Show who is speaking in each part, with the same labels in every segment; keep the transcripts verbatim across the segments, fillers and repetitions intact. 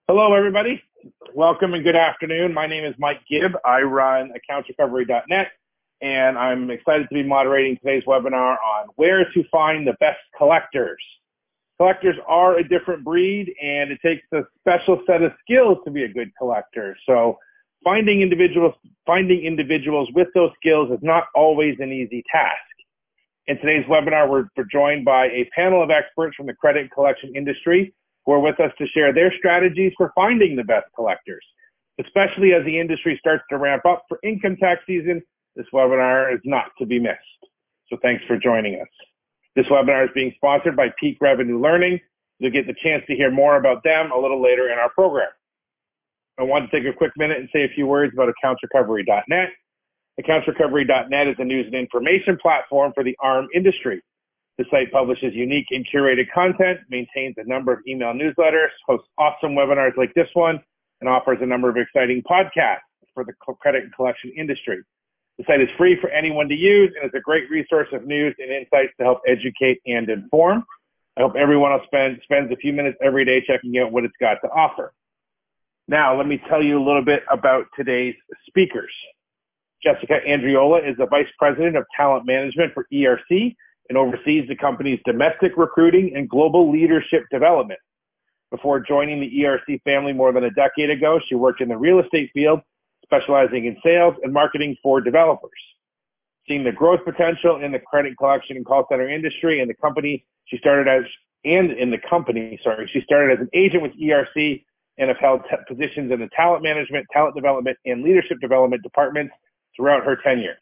Speaker 1: Hello, everybody. Welcome and good afternoon. My name is Mike Gibb. I run accounts recovery dot net, and I'm excited to be moderating today's webinar on where to find the best collectors. Collectors are a different breed, and it takes a special set of skills to be a good collector. So finding individuals, finding individuals with those skills is not always an easy task. In today's webinar, we're joined by a panel of experts from the credit collection industry who are with us to share their strategies for finding the best collectors. Especially as the industry starts to ramp up for income tax season, this webinar is not to be missed. So thanks for joining us. This webinar is being sponsored by Peak Revenue Learning. You'll get the chance to hear more about them a little later in our program. I want to take a quick minute and say a few words about accounts recovery dot net. accounts recovery dot net is a news and information platform for the A R M industry. The site publishes unique and curated content, maintains a number of email newsletters, hosts awesome webinars like this one, and offers a number of exciting podcasts for the credit and collection industry. The site is free for anyone to use, and it's a great resource of news and insights to help educate and inform. I hope everyone will spend spends a few minutes every day checking out what it's got to offer. Now, let me tell you a little bit about today's speakers. Jessica Andriola is the Vice President of Talent Management for E R C, and oversees the company's domestic recruiting and global leadership development. Before joining the E R C family more than a decade ago, she worked in the real estate field, specializing in sales and marketing for developers. Seeing the growth potential in the credit collection and call center industry and the company she started as, and in the company, sorry, she started as an agent with E R C and have held positions in the talent management, talent development, and leadership development departments throughout her tenure.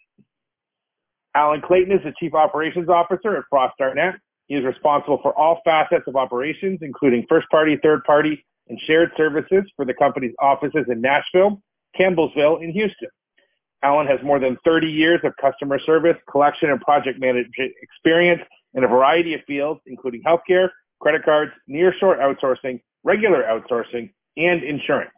Speaker 1: Alan Clayton is the Chief Operations Officer at Frost dot net. He is responsible for all facets of operations, including first-party, third-party, and shared services for the company's offices in Nashville, Campbellsville, and Houston. Alan has more than thirty years of customer service, collection, and project management experience in a variety of fields, including healthcare, credit cards, nearshore outsourcing, regular outsourcing, and insurance.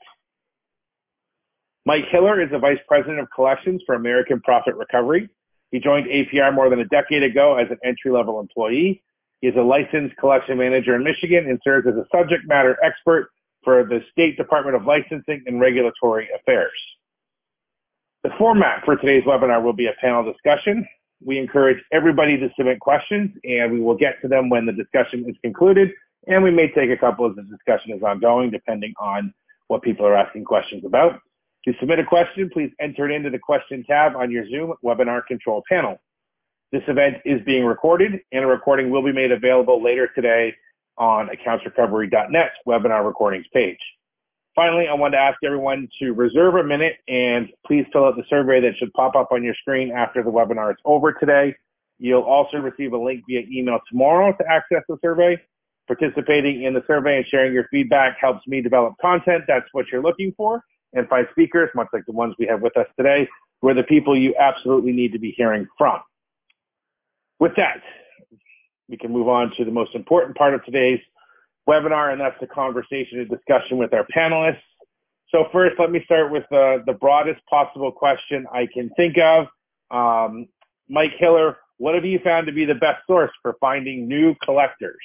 Speaker 1: Mike Hiller is the Vice President of Collections for American Profit Recovery. He joined A P R more than a decade ago as an entry-level employee. He is a licensed collection manager in Michigan and serves as a subject matter expert for the State Department of Licensing and Regulatory Affairs. The format for today's webinar will be a panel discussion. We encourage everybody to submit questions, and we will get to them when the discussion is concluded, and we may take a couple as the discussion is ongoing, depending on what people are asking questions about. To submit a question, please enter it into the question tab on your Zoom webinar control panel. This event is being recorded, and a recording will be made available later today on accounts recovery dot net's webinar recordings page. Finally, I want to ask everyone to reserve a minute and please fill out the survey that should pop up on your screen after the webinar is over today. You'll also receive a link via email tomorrow to access the survey. Participating in the survey and sharing your feedback helps me develop content that's what you're looking for, and find speakers, much like the ones we have with us today, who are the people you absolutely need to be hearing from. With that, we can move on to the most important part of today's webinar, and that's the conversation and discussion with our panelists. So first, let me start with uh, the broadest possible question I can think of. Um, Mike Hiller, what have you found to be the best source for finding new collectors?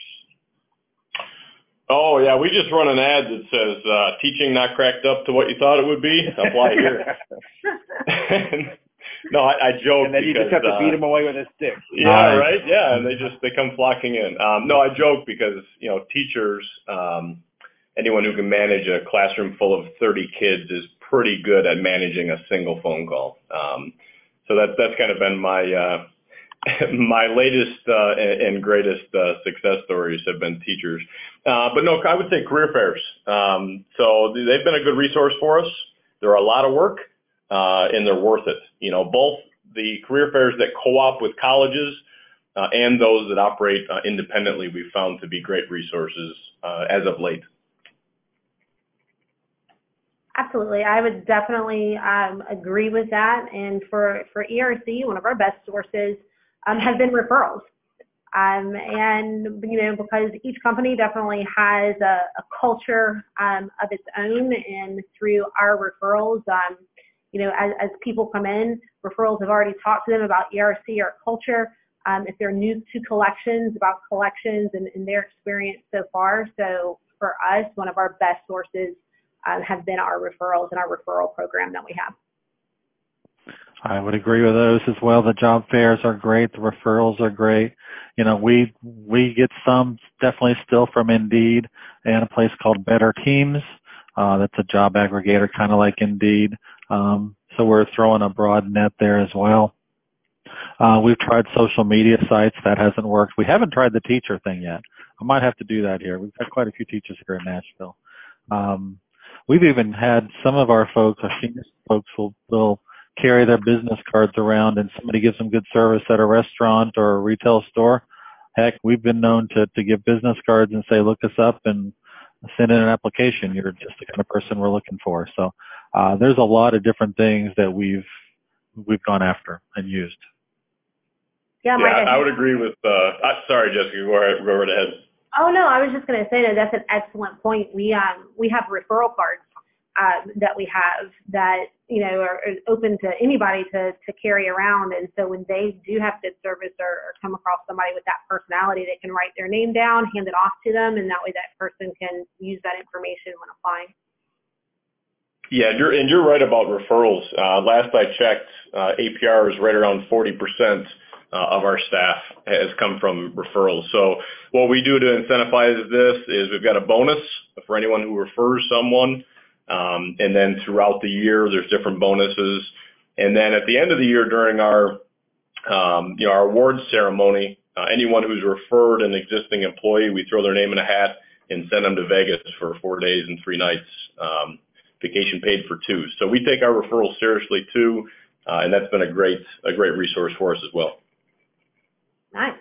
Speaker 2: Oh, yeah, we just run an ad that says, uh, teaching not cracked up to what you thought it would be. Apply here. No, I, I joke.
Speaker 1: And then you
Speaker 2: because,
Speaker 1: just have to
Speaker 2: uh,
Speaker 1: beat them away with a stick.
Speaker 2: Yeah,
Speaker 3: nice.
Speaker 2: right? Yeah, and they just, they come flocking in. Um, no, I joke because, you know, teachers, um, anyone who can manage a classroom full of thirty kids is pretty good at managing a single phone call. Um, so that, that's kind of been my, uh, my latest uh, and greatest uh, success stories have been teachers. Uh, but no, I would say career fairs. Um, so they've been a good resource for us. They're a lot of work, uh, and they're worth it. You know, both the career fairs that co-op with colleges uh, and those that operate uh, independently, we've found to be great resources uh, as of late.
Speaker 4: Absolutely. I would definitely um, agree with that. And for, for E R C, one of our best sources um, has been referrals. Um, and, you know, because each company definitely has a, a culture um, of its own, and through our referrals, um, you know, as, as people come in, referrals have already talked to them about E R C or culture. Um, if they're new to collections, about collections and, and their experience so far. So for us, one of our best sources uh, have been our referrals and our referral program that we have.
Speaker 3: I would agree with those as well. The job fairs are great. The referrals are great. You know, we, we get some definitely still from Indeed and a place called Better Teams. Uh, that's a job aggregator kind of like Indeed. Um, so we're throwing a broad net there as well. Uh, we've tried social media sites. That hasn't worked. We haven't tried the teacher thing yet. I might have to do that here. We've got quite a few teachers here in Nashville. Um, we've even had some of our folks, our senior folks will, will carry their business cards around, and somebody gives them good service at a restaurant or a retail store. Heck, we've been known to, to give business cards and say, look us up and send in an application. You're just the kind of person we're looking for. So, uh, there's a lot of different things that we've, we've gone after and used.
Speaker 4: Yeah,
Speaker 2: yeah I would agree with, uh, uh, sorry, Jessica, go right, go right ahead.
Speaker 4: Oh, no, I was just going to say that that's an excellent point. We, um, we have referral cards, uh, that we have that, you know, are, are open to anybody to, to carry around. And so when they do have good service or, or come across somebody with that personality, they can write their name down, hand it off to them, and that way that person can use that information when applying.
Speaker 2: Yeah, you're, and you're right about referrals. Uh, last I checked, uh, A P R is right around forty percent uh, of our staff has come from referrals. So what we do to incentivize this is we've got a bonus for anyone who refers someone. Um, and then throughout the year, there's different bonuses. And then at the end of the year during our, um, you know, our awards ceremony, uh, anyone who's referred an existing employee, we throw their name in a hat and send them to Vegas for four days and three nights. Um, vacation paid for two. So we take our referrals seriously too, uh, and that's been a great a great resource for us as well.
Speaker 4: Nice.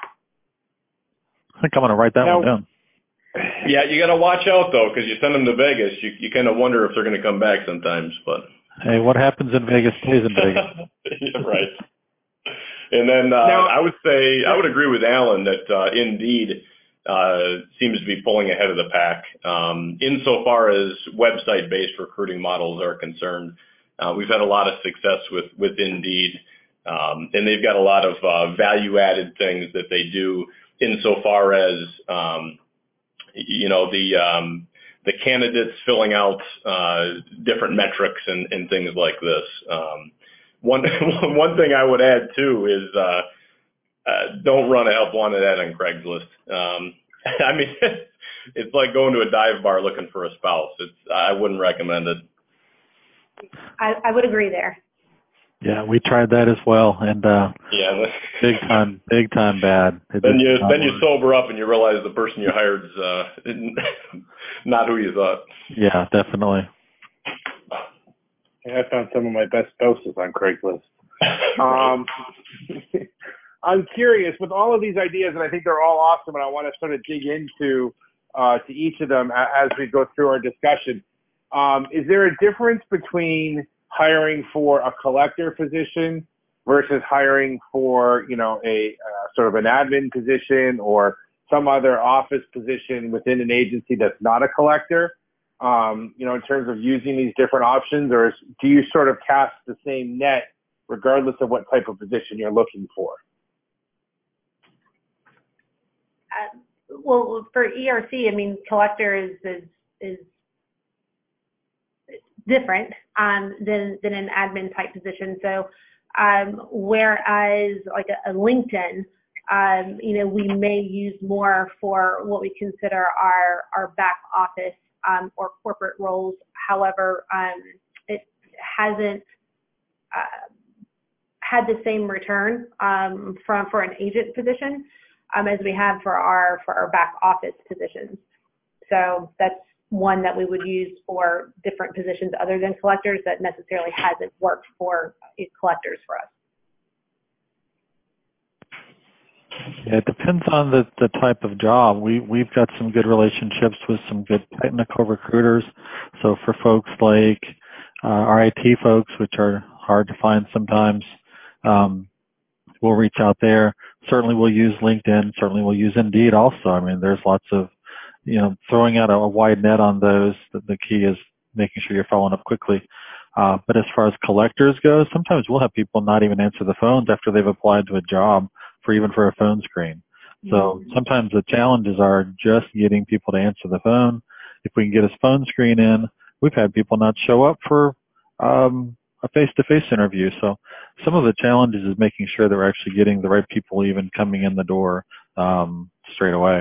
Speaker 3: I think I'm going to write that
Speaker 1: now,
Speaker 3: one down.
Speaker 2: Yeah, you got to watch out though, because you send them to Vegas, you you kind of wonder if they're going to come back sometimes. But
Speaker 3: hey, what happens in Vegas stays in Vegas.
Speaker 2: Right. And then uh, now, I would say I would agree with Alan that uh, Indeed Uh, seems to be pulling ahead of the pack. Um, insofar as website-based recruiting models are concerned, uh, we've had a lot of success with, with Indeed, um, and they've got a lot of uh, value-added things that they do insofar as, um, you know, the um, the candidates filling out uh, different metrics and, and things like this. Um, one one thing I would add too is. Uh, Uh, don't run a help wanted ad on Craigslist. Um, I mean, it's like going to a dive bar looking for a spouse. It's, I wouldn't recommend it.
Speaker 4: I, I would agree there.
Speaker 3: Yeah, we tried that as well, and uh,
Speaker 2: yeah,
Speaker 3: big time, big time bad. It
Speaker 2: then you then
Speaker 3: work.
Speaker 2: you sober up and you realize the person you hired is uh, not who you thought.
Speaker 3: Yeah, definitely.
Speaker 1: I found some of my best spouses on Craigslist. um, I'm curious with all of these ideas, and I think they're all awesome, and I want to sort of dig into uh, to each of them as we go through our discussion. Um, is there a difference between hiring for a collector position versus hiring for, you know, a uh, sort of an admin position or some other office position within an agency that's not a collector? Um, you know, in terms of using these different options, or is, do you sort of cast the same net regardless of what type of position you're looking for?
Speaker 4: Uh, well, for E R C, I mean, collector is is, is different um, than than an admin type position. So, um, whereas like a, a LinkedIn, um, you know, we may use more for what we consider our our back office um, or corporate roles. However, um, it hasn't uh, had the same return um, from for an agent position. Um, as we have for our for our back office positions. So that's one that we would use for different positions other than collectors that necessarily hasn't worked for collectors for us.
Speaker 3: Yeah, it depends on the, the type of job. We, we've got some good relationships with some good technical recruiters. So for folks like uh, our I T folks, which are hard to find sometimes, um, we'll reach out there. Certainly we'll use LinkedIn. Certainly we'll use Indeed also. I mean, there's lots of, you know, throwing out a, a wide net on those. The, the key is making sure you're following up quickly. Uh, but as far as collectors go, sometimes we'll have people not even answer the phones after they've applied to a job for even for a phone screen. So sometimes the challenges are just getting people to answer the phone. If we can get a phone screen in, we've had people not show up for um, a face-to-face interview. So some of the challenges is making sure that we're actually getting the right people even coming in the door um, straight away.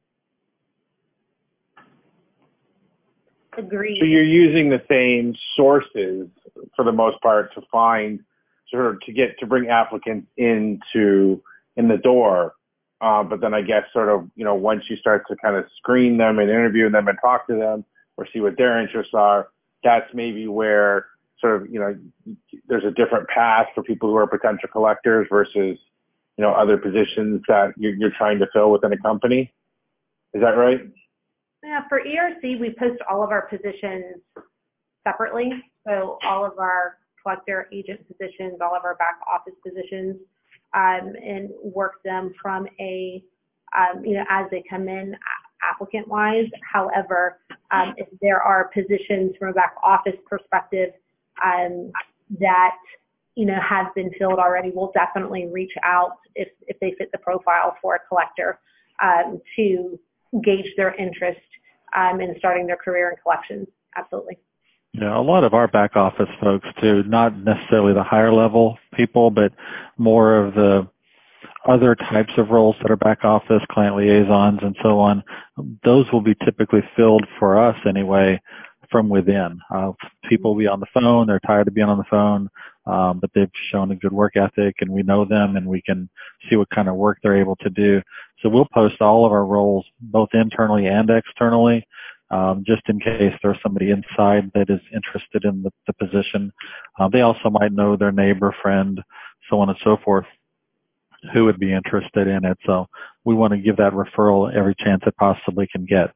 Speaker 4: Agreed.
Speaker 1: So you're using the same sources for the most part to find sort of to get to bring applicants into in the door. Uh, but then I guess sort of, you know, once you start to kind of screen them and interview them and talk to them or see what their interests are, that's maybe where sort of, you know, there's a different path for people who are potential collectors versus, you know, other positions that you're, you're trying to fill within a company. Is that right?
Speaker 4: Yeah, for E R C, we post all of our positions separately. So all of our collector agent positions, all of our back office positions, um, and work them from a, um, you know, as they come in applicant wise. However, um, if there are positions from a back office perspective um, that, you know, have been filled already, we'll definitely reach out if, if they fit the profile for a collector um, to gauge their interest um, in starting their career in collections. Absolutely.
Speaker 3: Yeah, a lot of our back office folks too, not necessarily the higher level people, but more of the other types of roles that are back office, client liaisons and so on. Those will be typically filled for us anyway from within. Uh, people will be on the phone, they're tired of being on the phone, um, but they've shown a good work ethic and we know them and we can see what kind of work they're able to do. So we'll post all of our roles both internally and externally, um, just in case there's somebody inside that is interested in the, the position. Uh, they also might know their neighbor, friend, so on and so forth, who would be interested in it. So we want to give that referral every chance it possibly can get.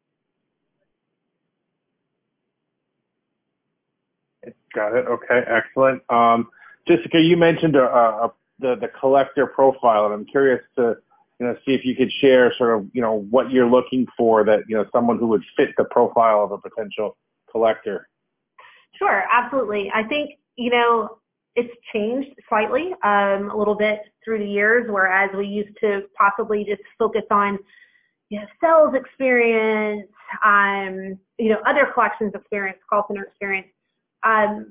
Speaker 1: Got it. Okay, excellent. Um, Jessica, you mentioned a, a, the the collector profile, and I'm curious to you know see if you could share sort of you know what you're looking for that you know someone who would fit the profile of a potential collector.
Speaker 4: Sure, absolutely. I think you know it's changed slightly um, a little bit through the years, whereas we used to possibly just focus on you know sales experience, um, you know other collections experience, call center experience. Um,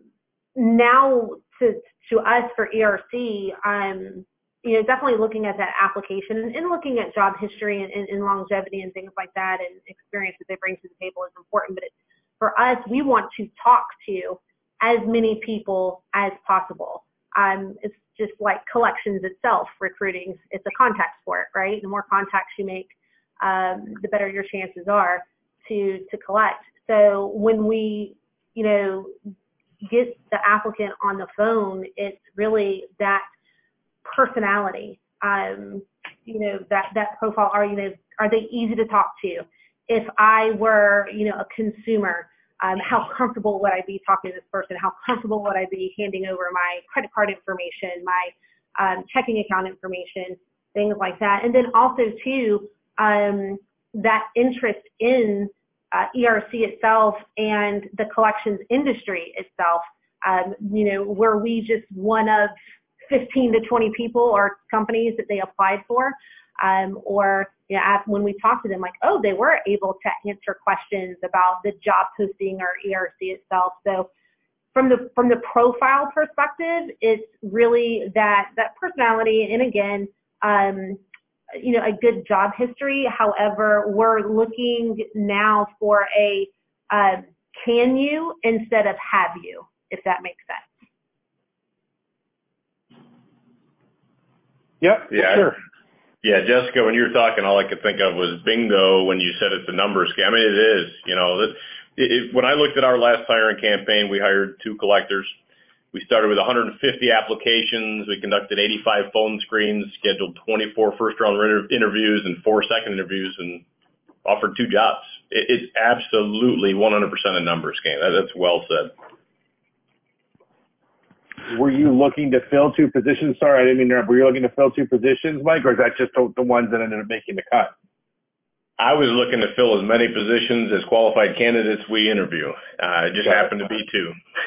Speaker 4: now to, to us for E R C, um, you know, definitely looking at that application and, and looking at job history and, and, and longevity and things like that and experience that they bring to the table is important. But it, for us, we want to talk to as many people as possible. Um, it's just like collections itself, recruiting, it's a contact sport, right? The more contacts you make, um, the better your chances are to, to collect. So when we, you know, get the applicant on the phone, it's really that personality, um, you know, that, that profile. Are, you know, are they easy to talk to? If I were, you know, a consumer, um, how comfortable would I be talking to this person? How comfortable would I be handing over my credit card information, my um, checking account information, things like that. And then also too, um, that interest in Uh, E R C itself and the collections industry itself. Um, you know, were we just one of fifteen to twenty people or companies that they applied for? Um, or you know, when we talked to them, like, oh, they were able to answer questions about the job posting or E R C itself. So from the from the profile perspective, it's really that that personality, and again, um, you know, a good job history. However, we're looking now for a uh, can you instead of have you, if that makes sense.
Speaker 1: Yep.
Speaker 2: Yeah.
Speaker 1: Sure.
Speaker 2: Yeah, Jessica, when you were talking, all I could think of was bingo when you said it's a numbers game. I mean, it is. You know, that it, it, when I looked at our last hiring campaign, we hired two collectors. We started with one hundred fifty applications. We conducted eighty-five phone screens, scheduled twenty-four first-round interviews and four second interviews, and offered two jobs. It, it's absolutely one hundred percent a numbers game. That, that's well said.
Speaker 1: Were you looking to fill two positions? Sorry, I didn't mean to interrupt. Were you looking to fill two positions, Mike, or is that just the, the ones that ended up making the cut?
Speaker 2: I was looking to fill as many positions as qualified candidates we interview. Uh, it just
Speaker 1: Got
Speaker 2: happened
Speaker 1: it.
Speaker 2: to be two.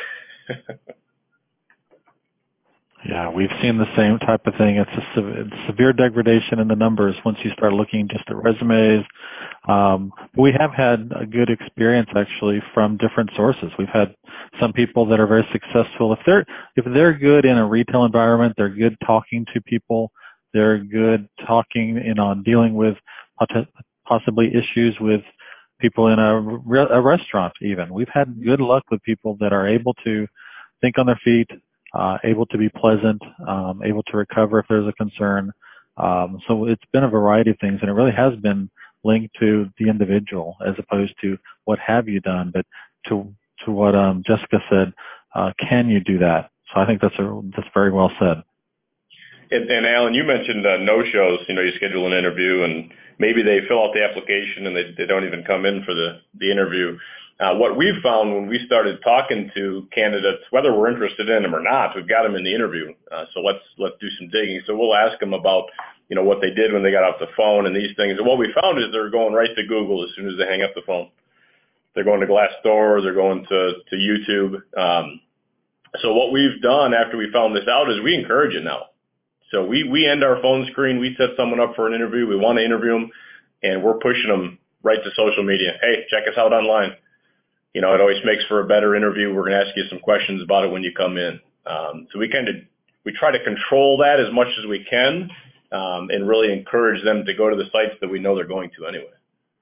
Speaker 3: Yeah, we've seen the same type of thing. It's a sev- severe degradation in the numbers once you start looking just at resumes, Um, we have had a good experience actually from different sources. We've had some people that are very successful. If they're, if they're good in a retail environment, they're good talking to people, they're good talking in on dealing with possibly issues with people in a, a restaurant even. We've had good luck with people that are able to think on their feet, uh, able to be pleasant, um, able to recover if there's a concern. Um, so it's been a variety of things, and it really has been linked to the individual as opposed to what have you done, but to to what um, Jessica said, uh, can you do that? So I think that's a, that's very well said.
Speaker 2: And, and Alan, you mentioned uh, no-shows. You know, you schedule an interview, and maybe they fill out the application and they, they don't even come in for the, the interview. Uh, what we've found when we started talking to candidates, whether we're interested in them or not, we've got them in the interview. Uh, so let's let's do some digging. So we'll ask them about, you know, what they did when they got off the phone and these things. And what we found is they're going right to Google as soon as they hang up the phone. They're going to Glassdoor, they're going to, to YouTube. Um, so what we've done after we found this out is we encourage it now. So we, we end our phone screen, we set someone up for an interview, we want to interview them, and we're pushing them right to social media. Hey, check us out online. You know, it always makes for a better interview. We're going to ask you some questions about it when you come in. Um, so we kind of, we try to control that as much as we can, um, and really encourage them to go to the sites that we know they're going to anyway.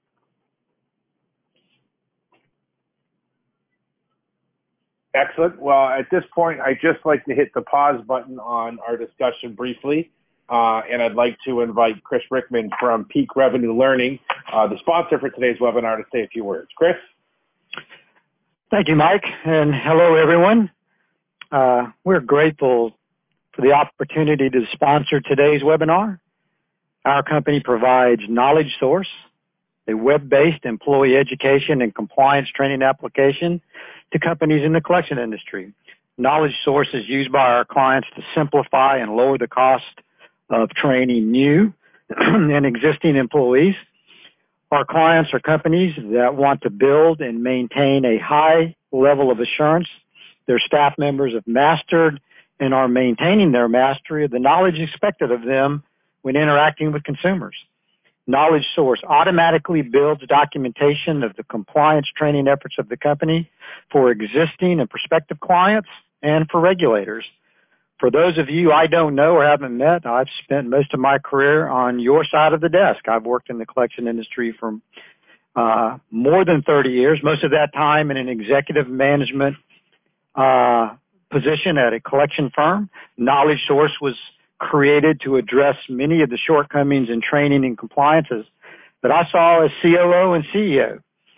Speaker 1: Excellent. Well, at this point, I'd just like to hit the pause button on our discussion briefly. Uh, and I'd like to invite Chris Rickman from Peak Revenue Learning, uh, the sponsor for today's webinar, to say a few words. Chris?
Speaker 5: Thank you, Mike, and hello, everyone. Uh, we're grateful for the opportunity to sponsor today's webinar. Our company provides Knowledge Source, a web-based employee education and compliance training application to companies in the collection industry. Knowledge Source is used by our clients to simplify and lower the cost of training new and existing employees. Our clients are companies that want to build and maintain a high level of assurance their staff members have mastered and are maintaining their mastery of the knowledge expected of them when interacting with consumers. Knowledge Source automatically builds documentation of the compliance training efforts of the company for existing and prospective clients and for regulators. For those of you I don't know or haven't met, I've spent most of my career on your side of the desk. I've worked in the collection industry for uh, more than thirty years, most of that time in an executive management uh, position at a collection firm. Knowledge Source was created to address many of the shortcomings in training and compliances that I saw as C O O and C E O.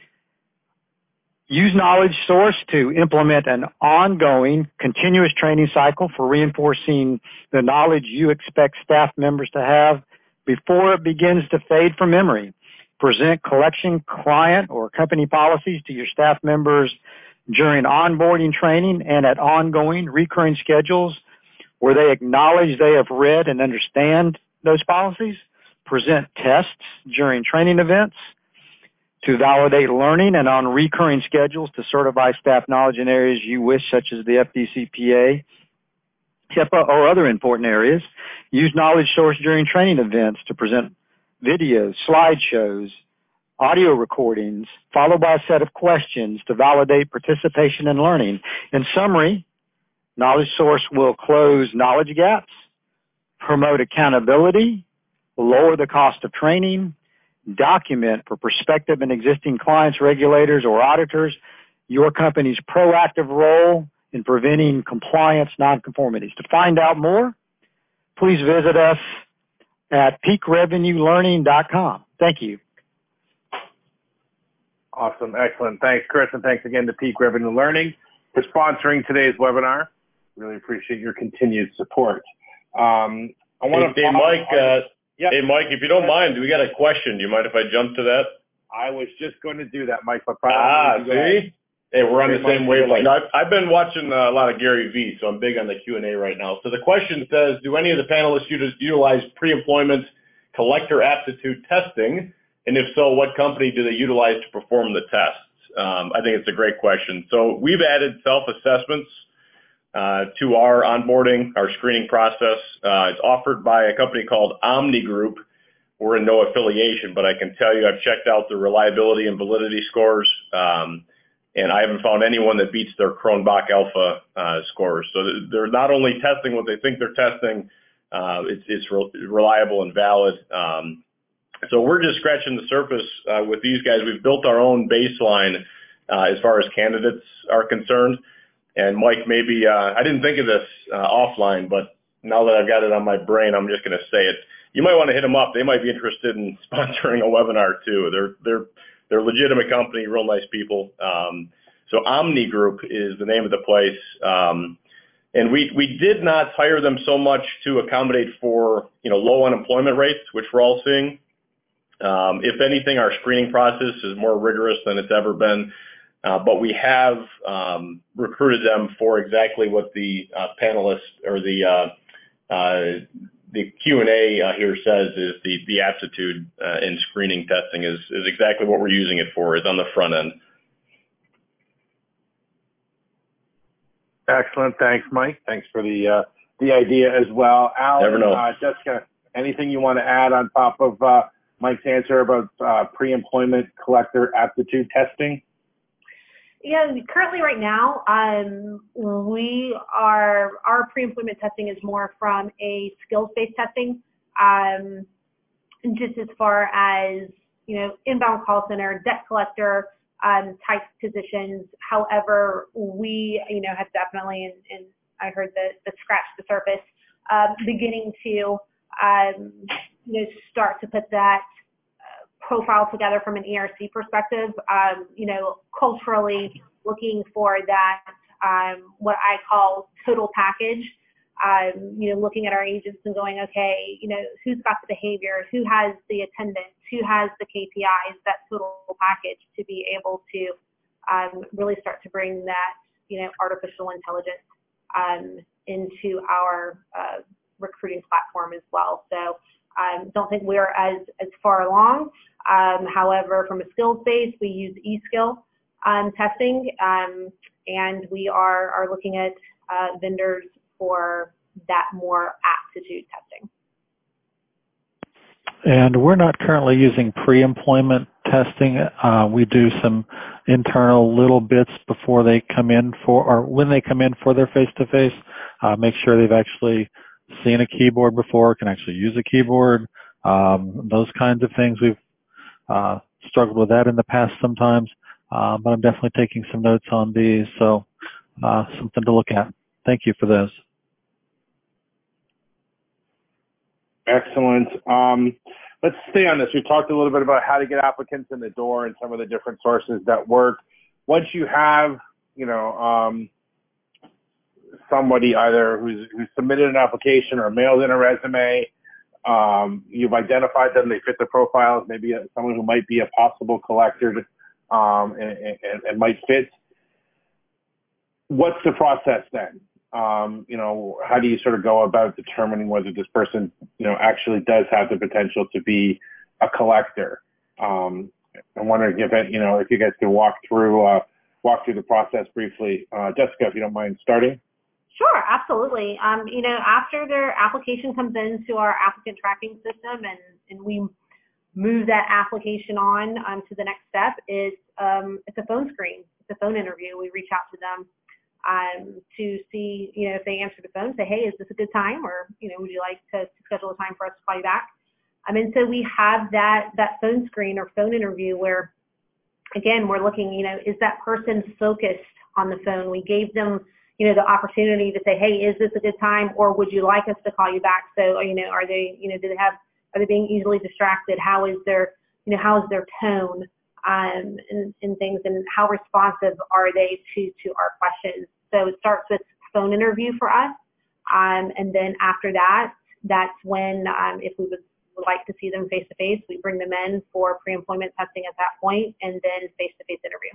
Speaker 5: Use Knowledge Source to implement an ongoing, continuous training cycle for reinforcing the knowledge you expect staff members to have before it begins to fade from memory. Present collection, client, or company policies to your staff members during onboarding training and at ongoing, recurring schedules where they acknowledge they have read and understand those policies. Present tests during training events to validate learning and on recurring schedules to certify staff knowledge in areas you wish, such as the F D C P A, HIPAA, or other important areas. Use Knowledge Source during training events to present videos, slideshows, audio recordings, followed by a set of questions to validate participation and learning. In summary, Knowledge Source will close knowledge gaps, promote accountability, lower the cost of training, document for prospective and existing clients, regulators, or auditors your company's proactive role in preventing compliance nonconformities. To find out more, please visit us at peak revenue learning dot com. Thank you.
Speaker 1: Awesome. Excellent. Thanks, Chris, and thanks again to Peak Revenue Learning for sponsoring today's webinar. Really appreciate your continued support. Um, I want
Speaker 2: hey,
Speaker 1: to
Speaker 2: hey, Mike, uh,
Speaker 1: yep.
Speaker 2: hey, Mike, if you don't mind, we got a question. Do you mind if I jump to that?
Speaker 1: I was just going to do that, Mike. But
Speaker 2: ah, see? Hey, we're on the same wavelength.
Speaker 1: Like.
Speaker 2: I've, I've been watching uh, a lot of Gary Vee, so I'm big on the Q and A right now. So the question says, do any of the panelists utilize pre-employment collector aptitude testing? And if so, what company do they utilize to perform the tests? Um, I think it's a great question. So we've added self-assessments uh, to our onboarding, our screening process. Uh, it's offered by a company called Omni Group. we're in no affiliation, but I can tell you I've checked out the reliability and validity scores, um, and I haven't found anyone that beats their Cronbach Alpha uh, scores. So they're not only testing what they think they're testing, uh, it's, it's re reliable and valid. Um, so we're just scratching the surface uh, with these guys. We've built our own baseline uh, as far as candidates are concerned. And Mike, maybe uh, I didn't think of this uh, offline, but now that I've got it on my brain, I'm just going to say it. You might want to hit them up. They might be interested in sponsoring a webinar too. They're they're they're a legitimate company, real nice people. Um, so Omni Group is the name of the place, um, and we we did not hire them so much to accommodate for you know low unemployment rates, which we're all seeing. Um, if anything, our screening process is more rigorous than it's ever been. Uh, but we have um, recruited them for exactly what the uh, panelist or the uh, uh, the Q and A uh, here says is the the aptitude uh, in screening testing is is exactly what we're using it for, is on the front end.
Speaker 1: Excellent, thanks, Mike. Thanks for the uh, the idea as well, Al.
Speaker 2: Never know.
Speaker 1: Uh, Jessica, anything you want to add on top of uh, Mike's answer about uh, pre-employment collector aptitude testing?
Speaker 4: Yeah, currently right now, um, we are, our pre-employment testing is more from a skills-based testing, um, just as far as, you know, inbound call center, debt collector um, type positions. However, we, you know, have definitely, and, and I heard the, the scratch the surface, um, beginning to, um, you know, start to put that profile together from an E R C perspective, um, you know, culturally looking for that, um, what I call total package, um, you know, looking at our agents and going, okay, you know, who's got the behavior, who has the attendance, who has the K P Is, that total package to be able to um, really start to bring that, you know, artificial intelligence um, into our uh, recruiting platform as well. So I um, don't think we're as, as far along. Um, however, from a skills base, we use eSkill um, testing, um, and we are, are looking at uh, vendors for that more aptitude testing.
Speaker 3: And we're not currently using pre-employment testing. Uh, we do some internal little bits before they come in for, or when they come in for their face-to-face, uh, make sure they've actually seen a keyboard before, can actually use a keyboard, um, those kinds of things. We've uh, struggled with that in the past sometimes, uh, but I'm definitely taking some notes on these, so uh, something to look at. Thank you for those.
Speaker 1: Excellent. Um, let's stay on this. We talked a little bit about how to get applicants in the door and some of the different sources that work. Once you have, you know, um, somebody either who's, who's submitted an application or mailed in a resume, um, you've identified them, they fit the profiles, maybe a, someone who might be a possible collector um, and, and, and might fit. What's the process then? Um, you know, how do you sort of go about determining whether this person, you know, actually does have the potential to be a collector? Um, I'm wondering if, it, you know, if you guys can walk through, uh, walk through the process briefly. Uh, Jessica, if you don't mind starting.
Speaker 4: Sure, absolutely. Um, you know, after their application comes into our applicant tracking system and, and we move that application on um, to the next step, it's, um, it's a phone screen. It's a phone interview. We reach out to them um, to see, you know, if they answer the phone, say, hey, is this a good time? Or, you know, would you like to, to schedule a time for us to call you back? Um, and so we have that, that phone screen or phone interview where, again, we're looking, you know, is that person focused on the phone? We gave them, you know, the opportunity to say, hey, is this a good time? Or would you like us to call you back? So, you know, are they, you know, do they have, are they being easily distracted? How is their, you know, how is their tone um, and, and things, and how responsive are they to, to our questions? So it starts with phone interview for us. Um, and then after that, that's when, um, if we would, would like to see them face to face, we bring them in for pre-employment testing at that point, and then face-to-face interview.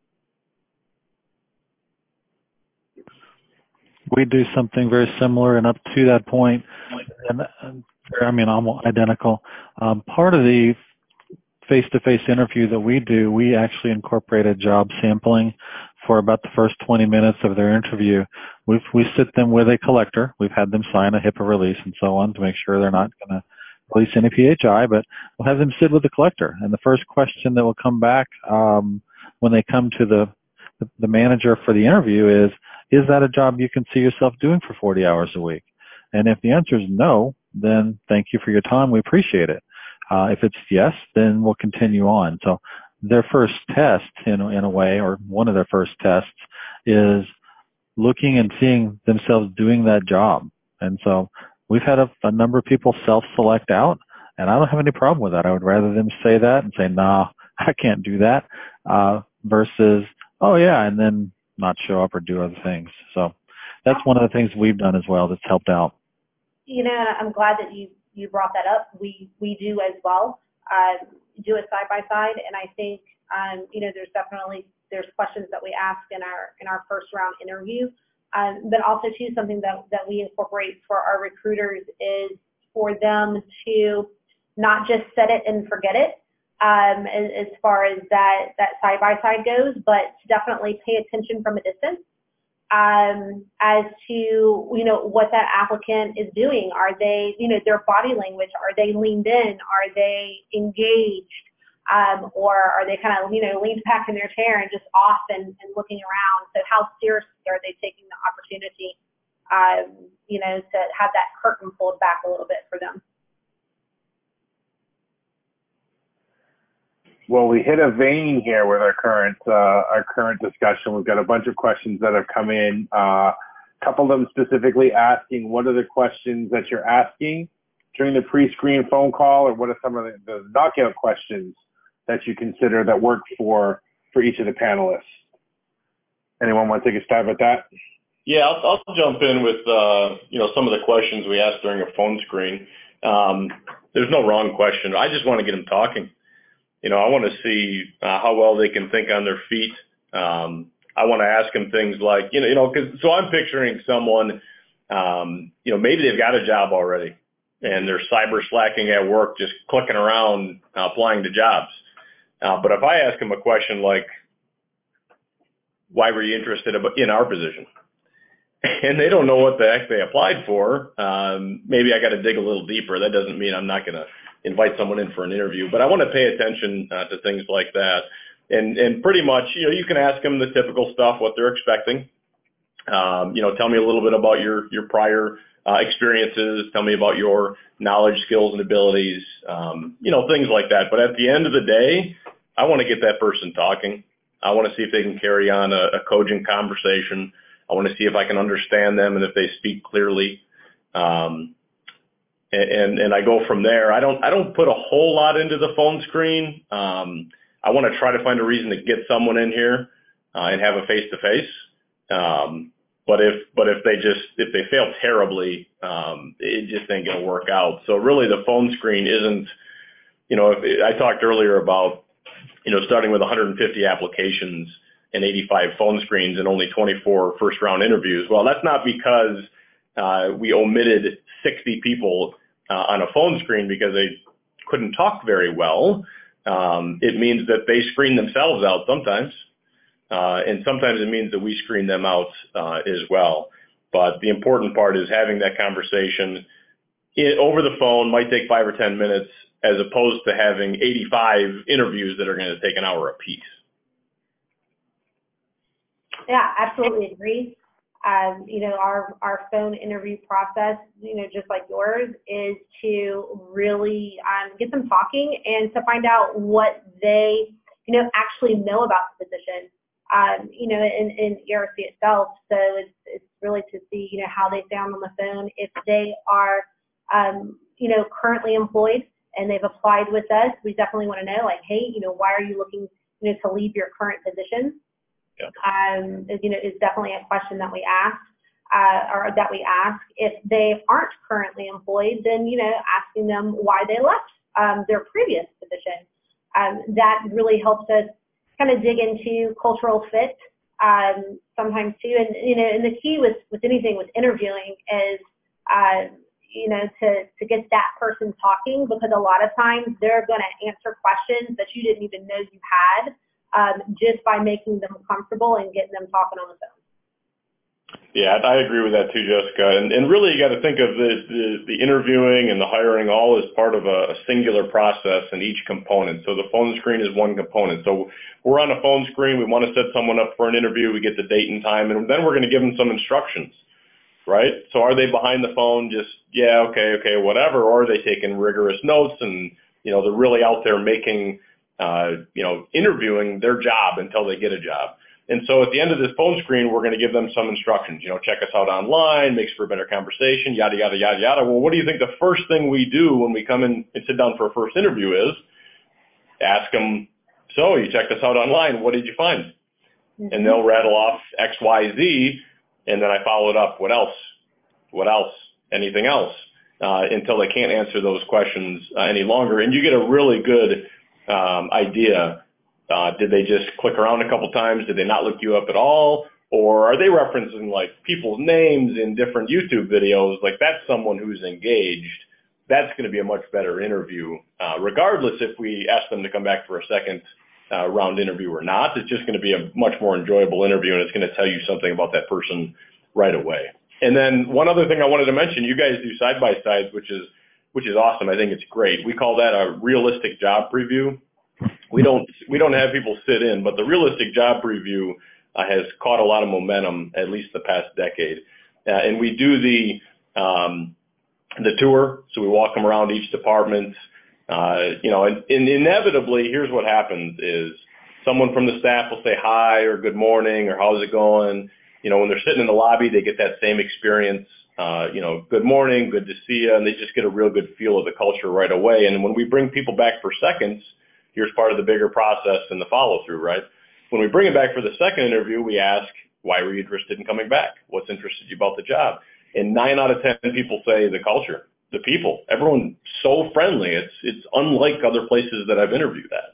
Speaker 3: We do something very similar, and up to that point, and I mean, almost identical. Um, part of the face-to-face interview that we do, we actually incorporate a job sampling for about the first twenty minutes of their interview. We've, we sit them with a collector. We've had them sign a HIPAA release and so on to make sure they're not going to police N A P H I, but we'll have them sit with the collector. And the first question that will come back um, when they come to the, the, the manager for the interview is, is that a job you can see yourself doing for forty hours a week? And if the answer is no, then thank you for your time. We appreciate it. Uh, if it's yes, then we'll continue on. So their first test, in, in a way, or one of their first tests, is looking and seeing themselves doing that job. And so we've had a, a number of people self-select out, and I don't have any problem with that. I would rather them say that and say, nah, I can't do that, uh, versus, oh yeah, and then not show up or do other things. So that's one of the things we've done as well that's helped out.
Speaker 4: You know, I'm glad that you, you brought that up. We, we do as well, uh, do it side by side. And I think, um, you know, there's definitely, there's questions that we ask in our, in our first round interview. Um, but also too, something that, that we incorporate for our recruiters is for them to not just set it and forget it, um, as, as far as that, that side by side goes, but to definitely pay attention from a distance. Um, as to, you know, what that applicant is doing. Are they, you know, their body language, are they leaned in? Are they engaged? Um, or are they kind of, you know, leaned back in their chair and just off and, and looking around? So how seriously are they taking the opportunity, um, you know, to have that curtain pulled back a little bit for them?
Speaker 1: Well, we hit a vein here with our current uh, our current discussion. We've got a bunch of questions that have come in. Uh, a couple of them specifically asking, what are the questions that you're asking during the pre-screen phone call, or what are some of the, the knockout questions that you consider that work for for each of the panelists? Anyone want to take a stab at that?
Speaker 2: Yeah, I'll, I'll jump in with uh, you know, some of the questions we asked during a phone screen. Um, there's no wrong question. I just want to get them talking. You know, I want to see uh, how well they can think on their feet. Um, I want to ask them things like, you know, you know, cause, so I'm picturing someone, um, you know, maybe they've got a job already and they're cyber slacking at work, just clicking around, uh, applying to jobs. Uh, but if I ask them a question like, why were you interested in our position? And they don't know what the heck they applied for. Um, maybe I got to dig a little deeper. That doesn't mean I'm not going to invite someone in for an interview, but I want to pay attention uh, to things like that. And, and pretty much, you know, you can ask them the typical stuff, what they're expecting. Um, you know, tell me a little bit about your, your prior uh, experiences. Tell me about your knowledge, skills, and abilities, um, you know, things like that. But at the end of the day, I want to get that person talking. I want to see if they can carry on a, a cogent conversation. I want to see if I can understand them and if they speak clearly. Um, And, and I go from there. I don't, I don't put a whole lot into the phone screen. Um, I want to try to find a reason to get someone in here, uh, and have a face to face. Um, but if, but if they just, if they fail terribly, um, it just ain't going to work out. So really the phone screen isn't, you know, if I talked earlier about, you know, starting with one hundred fifty applications and eighty-five phone screens and only twenty-four first round interviews. Well, that's not because Uh, we omitted sixty people uh, on a phone screen because they couldn't talk very well. Um, it means that they screen themselves out sometimes. Uh, and sometimes it means that we screen them out uh, as well. But the important part is having that conversation it, over the phone. Might take five or ten minutes as opposed to having eighty-five interviews that are going to take an hour apiece.
Speaker 4: Yeah, absolutely agree. Um, you know, our, our phone interview process, you know, just like yours, is to really um, get them talking and to find out what they, you know, actually know about the position, um, you know, in, in E R C itself. So it's, it's really to see, you know, how they sound on the phone. If they are, um, you know, currently employed and they've applied with us, we definitely want to know, like, hey, you know, why are you looking, you know, to leave your current position?
Speaker 2: Yeah.
Speaker 4: Um, is, you know, is definitely a question that we ask, uh, or that we ask. If they aren't currently employed, then, you know, asking them why they left um, their previous position. Um, that really helps us kind of dig into cultural fit um, sometimes too. And, you know, and the key with, with anything with interviewing is, uh, you know, to, to get that person talking, because a lot of times they're going to answer questions that you didn't even know you had. Um, just by making them comfortable and getting them talking on the phone.
Speaker 2: Yeah, I agree with that too, Jessica. And, and really, you got to think of the, the, the interviewing and the hiring all as part of a, a singular process in each component. So the phone screen is one component. So we're on a phone screen. We want to set someone up for an interview. We get the date and time, and then we're going to give them some instructions, right? So are they behind the phone just, yeah, okay, okay, whatever, or are they taking rigorous notes and, you know, they're really out there making, uh, you know, interviewing their job until they get a job. And so at the end of this phone screen, we're going to give them some instructions, you know, check us out online, makes for a better conversation, yada, yada, yada, yada. Well, what do you think the first thing we do when we come in and sit down for a first interview is? Ask them, so you checked us out online, what did you find? Mm-hmm. And they'll rattle off X, Y, Z, and then I follow it up. What else? What else? Anything else? Uh, until they can't answer those questions uh, any longer. And you get a really good um, idea. Uh, did they just click around a couple times? Did they not look you up at all? Or are they referencing like people's names in different YouTube videos? Like that's someone who's engaged. That's going to be a much better interview, uh, regardless if we ask them to come back for a second uh, round interview or not. It's just going to be a much more enjoyable interview, and it's going to tell you something about that person right away. And then one other thing I wanted to mention, you guys do side-by-sides, which is which is awesome. I think it's great. We call that a realistic job preview. We don't we don't have people sit in, but the realistic job preview uh, has caught a lot of momentum, at least the past decade. Uh, and we do the um, the tour, so we walk them around each department. Uh, you know, and, and inevitably, here's what happens: is someone from the staff will say hi or good morning or how's it going. You know, when they're sitting in the lobby, they get that same experience. Uh, you know, good morning, good to see you, and they just get a real good feel of the culture right away. And when we bring people back for seconds, here's part of the bigger process and the follow-through, right? When we bring it back for the second interview, we ask, why were you interested in coming back? What's interested you about the job? And nine out of ten people say the culture, the people. Everyone's so friendly. It's it's unlike other places that I've interviewed at.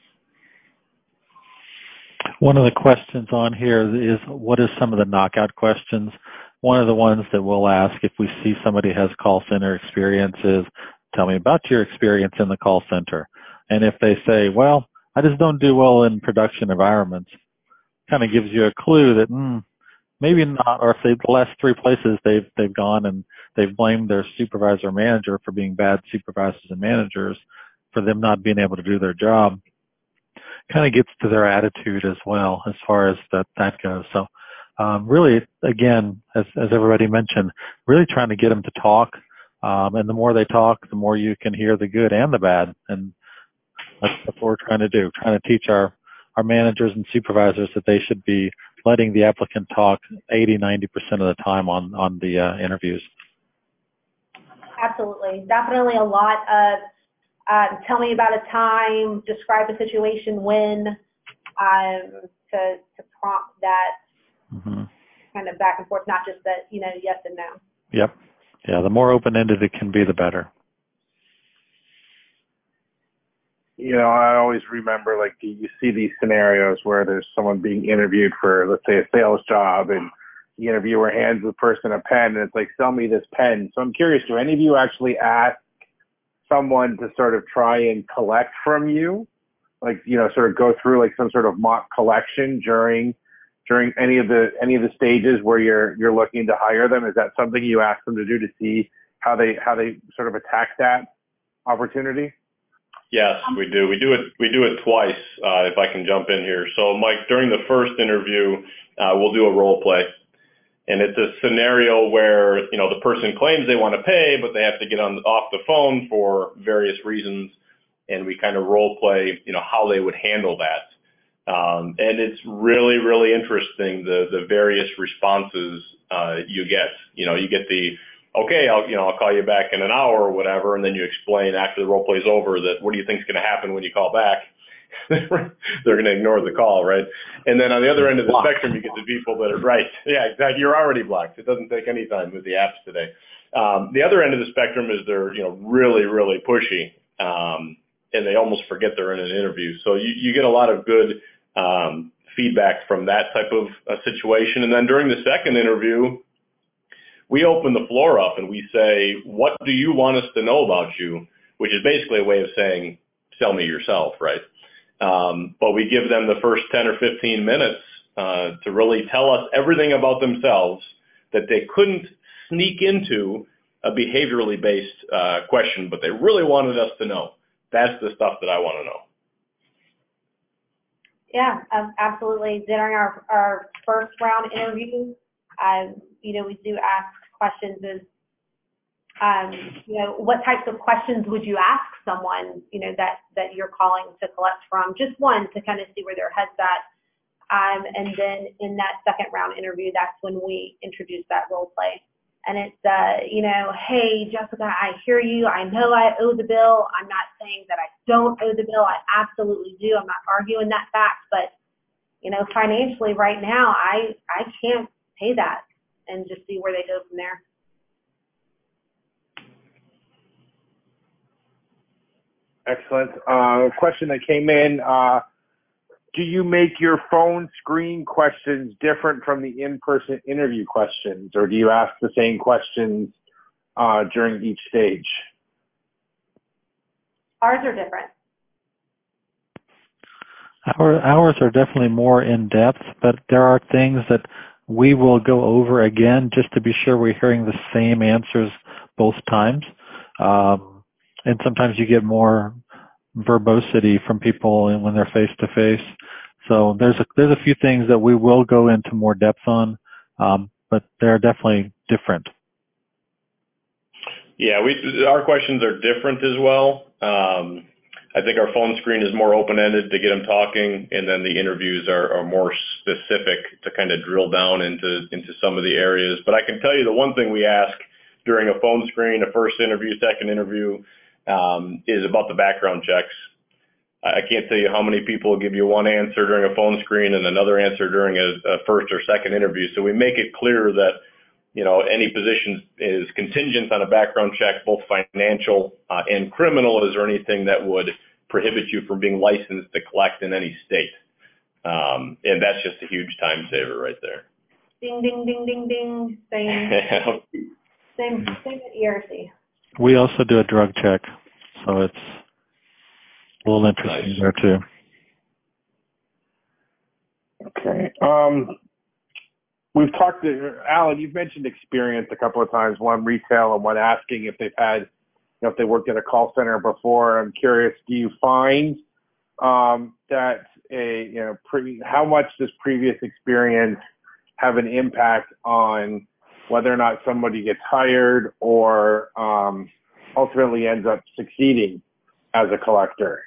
Speaker 3: One of the questions on here is, what is some of the knockout questions? One of the ones that we'll ask if we see somebody has call center experience is, tell me about your experience in the call center. And if they say, well, I just don't do well in production environments, kind of gives you a clue that mm, maybe not. Or if they, the last three places they've they've gone and they've blamed their supervisor or manager for being bad supervisors and managers, for them not being able to do their job, kind of gets to their attitude as well as far as that that goes. So um, really, again, as as everybody mentioned, really trying to get them to talk. Um, and the more they talk, the more you can hear the good and the bad. And that's what we're trying to do, trying to teach our, our managers and supervisors that they should be letting the applicant talk eighty, ninety percent of the time on, on the uh, interviews.
Speaker 4: Absolutely. Definitely a lot of uh, tell me about a time, describe a situation when, um, to, to prompt that mm-hmm. kind of back and forth, not just that, you know, yes and no.
Speaker 3: Yep. Yeah, the more open-ended it can be, the better.
Speaker 1: You know, I always remember, like, you see these scenarios where there's someone being interviewed for, let's say, a sales job, and the interviewer hands the person a pen, and it's like, sell me this pen. So I'm curious, do any of you actually ask someone to sort of try and collect from you? Like, you know, sort of go through, like, some sort of mock collection during during any of the any of the stages where you're you're looking to hire them? Is that something you ask them to do to see how they how they sort of attack that opportunity?
Speaker 2: Yes, we do. We do it. We do it twice. Uh, if I can jump in here. So, Mike, during the first interview, uh, we'll do a role play, and it's a scenario where you know the person claims they want to pay, but they have to get on off the phone for various reasons, and we kind of role play, you know, how they would handle that. Um, and it's really, really interesting the the various responses uh, you get. You know, you get the okay, I'll, you know, I'll call you back in an hour or whatever. And then you explain after the role play's over that what do you think is going to happen when you call back? They're going to ignore the call, right? And then on the other end of the blocked. spectrum, you get the people that are right. Yeah, exactly. You're already blocked. It doesn't take any time with the apps today. Um, the other end of the spectrum is they're, you know, really, really pushy. Um, and they almost forget they're in an interview. So you, you get a lot of good um, feedback from that type of uh, situation. And then during the second interview, we open the floor up and we say, what do you want us to know about you? Which is basically a way of saying, sell me yourself, right? Um, but we give them the first ten or fifteen minutes uh, to really tell us everything about themselves that they couldn't sneak into a behaviorally based uh, question, but they really wanted us to know. That's the stuff that I want to know.
Speaker 4: Yeah, um, absolutely. During our, our first round interview, um, you know, we do ask questions as, um, you know, what types of questions would you ask someone, you know, that, that you're calling to collect from? Just one, to kind of see where their head's at. Um, and then in that second round interview, that's when we introduce that role play. And it's, uh, you know, hey, Jessica, I hear you. I know I owe the bill. I'm not saying that I don't owe the bill. I absolutely do. I'm not arguing that fact. But, you know, financially right now, I, I can't pay that, and just see where they go from there.
Speaker 1: Excellent. Uh, question that came in. Uh, do you make your phone screen questions different from the in-person interview questions, or do you ask the same questions uh, during each stage?
Speaker 4: Ours are different.
Speaker 3: Our, ours are definitely more in depth, but there are things that we will go over again just to be sure we're hearing the same answers both times. Um, and sometimes you get more verbosity from people when they're face to face. So there's a, there's a few things that we will go into more depth on, um, but they're definitely different.
Speaker 2: Yeah, we our questions are different as well. Um, I think our phone screen is more open-ended to get them talking, and then the interviews are, are more specific to kind of drill down into into some of the areas. But I can tell you the one thing we ask during a phone screen, a first interview, second interview, um, is about the background checks. I can't tell you how many people give you one answer during a phone screen and another answer during a, a first or second interview. So we make it clear that, you know, any position is contingent on a background check, both financial uh, and criminal. Is there anything that would prohibit you from being licensed to collect in any state? Um, and that's just a huge time saver right there.
Speaker 4: Ding, ding, ding, ding, ding. Same, same, same at E R C.
Speaker 3: We also do a drug check, so it's a little interesting
Speaker 2: Nice.
Speaker 3: there too.
Speaker 1: Okay. Um, we've talked to Alan. You've mentioned experience a couple of times. One retail and one asking if they've had, you know, if they worked at a call center before. I'm curious. Do you find um, that a you know pre, how much does previous experience have an impact on whether or not somebody gets hired or um, ultimately ends up succeeding as a collector?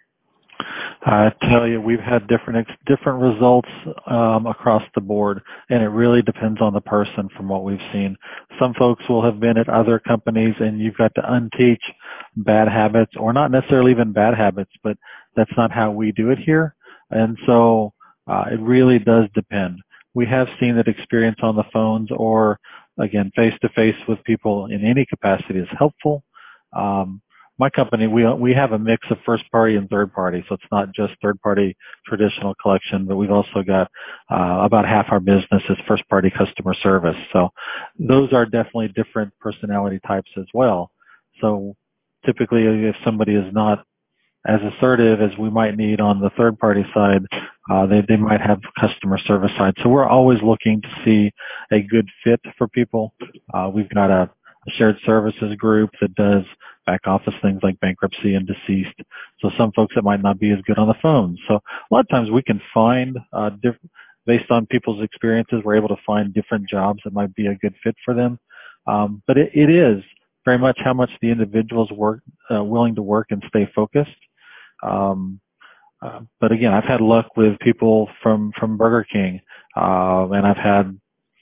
Speaker 3: I tell you, we've had different different results um, across the board, and it really depends on the person from what we've seen. Some folks will have been at other companies, and you've got to unteach bad habits, or not necessarily even bad habits, but that's not how we do it here. And so uh, it really does depend. We have seen that experience on the phones or, again, face-to-face with people in any capacity is helpful. Um, My company, we we have a mix of first party and third party, so it's not just third party traditional collection, but we've also got uh, about half our business is first party customer service. So those are definitely different personality types as well. So typically, if somebody is not as assertive as we might need on the third party side, uh, they they might have customer service side. So we're always looking to see a good fit for people. Uh, we've got a a shared services group that does back office things like bankruptcy and deceased. So some folks that might not be as good on the phone. So a lot of times we can find, uh, diff- based on people's experiences, we're able to find different jobs that might be a good fit for them. Um, but it, it is very much how much the individual's work, uh, willing to work and stay focused. Um, uh, but again, I've had luck with people from, from Burger King, uh, and I've had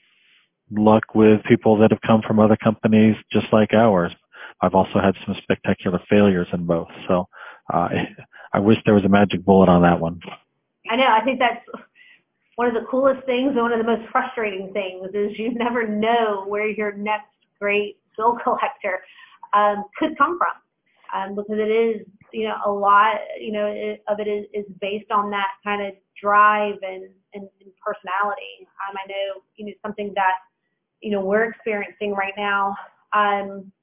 Speaker 3: luck with people that have come from other companies just like ours. I've also had some spectacular failures in both. So uh, I wish there was a magic bullet on that one.
Speaker 4: I know. I think that's one of the coolest things and one of the most frustrating things is you never know where your next great bill collector um, could come from, um, because it is, you know, a lot, you know, it, of it is, is based on that kind of drive and, and, and personality. Um, I know, you know, something that, you know, we're experiencing right now, um,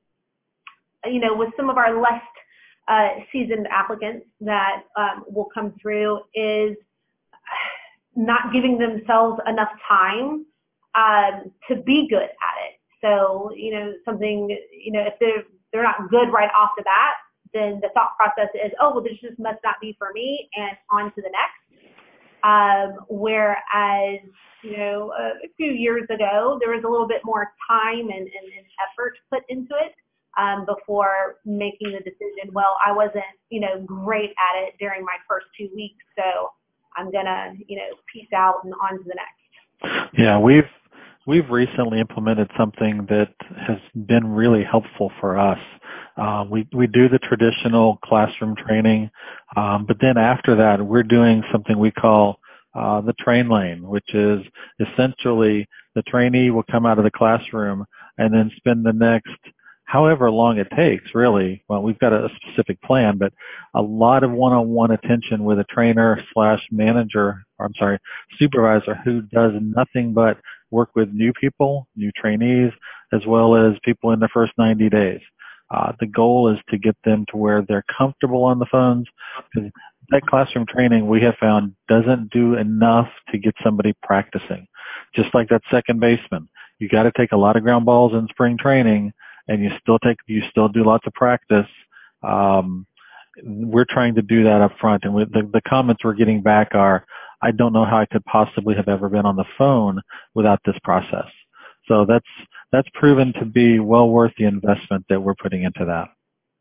Speaker 4: you know, with some of our less uh, seasoned applicants that um, will come through is not giving themselves enough time um, to be good at it. So, you know, something, you know, if they're, they're not good right off the bat, then the thought process is, oh, well, this just must not be for me, and on to the next. Um, whereas, you know, a, a few years ago, there was a little bit more time and, and, and effort put into it um, before making the decision, well, I wasn't, you know, great at it during my first two weeks, so I'm going to, you know, peace out and on to the next.
Speaker 3: Yeah, we've we've recently implemented something that has been really helpful for us. Uh, we we do the traditional classroom training, um, but then after that, we're doing something we call uh, the train lane, which is essentially the trainee will come out of the classroom and then spend the next however long it takes, really. Well, we've got a specific plan, but a lot of one-on-one attention with a trainer slash manager, or I'm sorry, supervisor who does nothing but work with new people, new trainees, as well as people in the first ninety days. Uh, the goal is to get them to where they're comfortable on the phones, because that classroom training we have found doesn't do enough to get somebody practicing. Just like that second baseman, you got to take a lot of ground balls in spring training, and you still take, you still do lots of practice. Um, we're trying to do that up front, and with the, the comments we're getting back are, I don't know how I could possibly have ever been on the phone without this process. So that's that's proven to be well worth the investment that we're putting into that.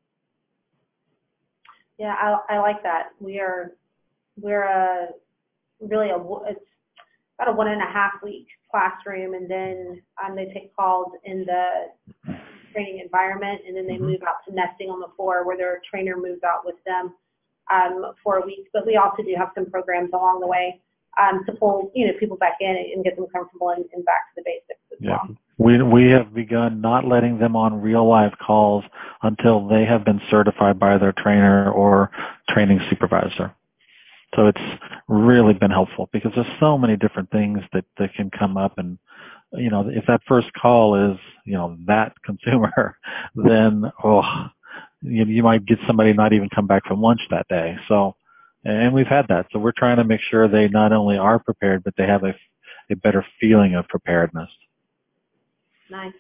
Speaker 4: Yeah, I, I like that. We are we're a really a it's about a one and a half week classroom, and then um, they take calls in the training environment, and then they move out to nesting on the floor where their trainer moves out with them um, for a week. But we also do have some programs along the way um, to pull, you know, people back in and get them comfortable and, and back to the basics as
Speaker 3: yeah.
Speaker 4: well.
Speaker 3: We we have begun not letting them on real live calls until they have been certified by their trainer or training supervisor. So it's really been helpful because there's so many different things that, that can come up, and you know, if that first call is, you know, that consumer, then oh, you, you might get somebody not even come back from lunch that day. So, and we've had that. So we're trying to make sure they not only are prepared, but they have a, a better feeling of preparedness.
Speaker 4: Nice.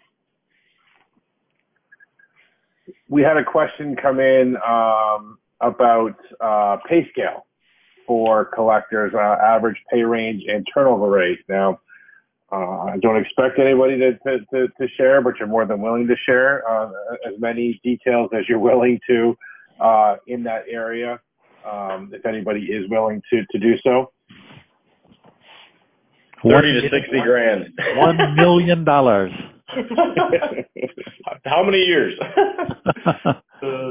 Speaker 1: We had a question come in um, about uh, pay scale for collectors, uh, average pay range and turnover rate. Now, uh, I don't expect anybody to, to, to, to share, but you're more than willing to share uh, as many details as you're willing to uh, in that area, um, if anybody is willing to, to do so.
Speaker 2: thirty to sixty grand.
Speaker 3: One million dollars.
Speaker 2: How many years?
Speaker 4: uh,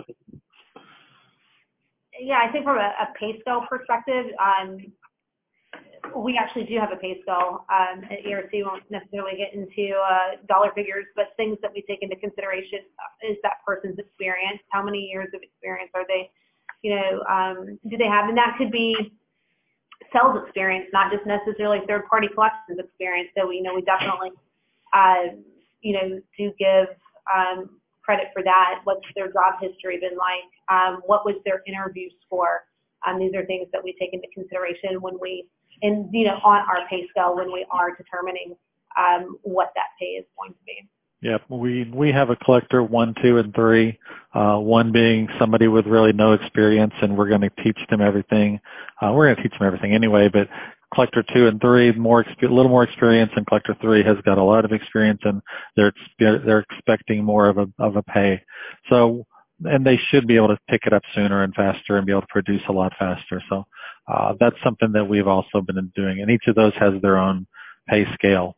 Speaker 4: yeah, I think from a, a pay scale perspective, um, we actually do have a pay scale um, at E R C. We won't necessarily get into uh, dollar figures, but things that we take into consideration is that person's experience. How many years of experience are they, you know, um, do they have? And that could be sales experience, not just necessarily third-party collections experience. So, you know, we definitely, uh, you know, do give um, credit for that. What's their job history been like? Um, what was their interview score? Um, these are things that we take into consideration when we, and you know, on our pay scale when we are determining um, what that pay is going to be.
Speaker 3: Yep, we we have a collector one, two, and three. Uh, one being somebody with really no experience, and we're going to teach them everything. Uh, we're going to teach them everything anyway, but collector two and three, more a little more experience, and collector three has got a lot of experience, and they're they're expecting more of a of a pay. So, and they should be able to pick it up sooner and faster and be able to produce a lot faster. So, uh, that's something that we've also been doing, and each of those has their own pay scale.